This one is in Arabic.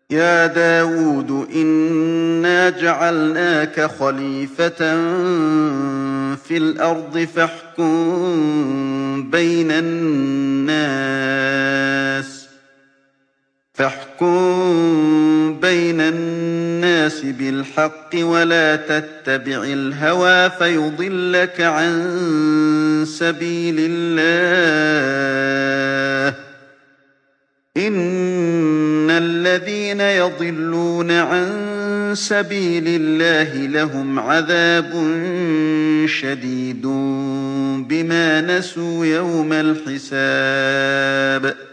يَا دَاوُودُ إِنَّا جَعَلْنَاكَ خَلِيفَةً فِي الْأَرْضِ فاحكم بين الناس بالحق ولا تتبع الهوى فيضلك عن سبيل الله. إن الذين يضلون عن سبيل الله لهم عذاب شديد بما نسوا يوم الحساب.